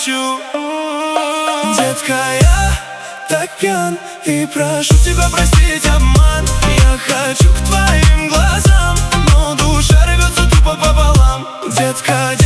хочу. Детка, я так пьян и прошу тебя простить обман. Я хочу к твоим глазам, но душа рвется тупо пополам. Детка,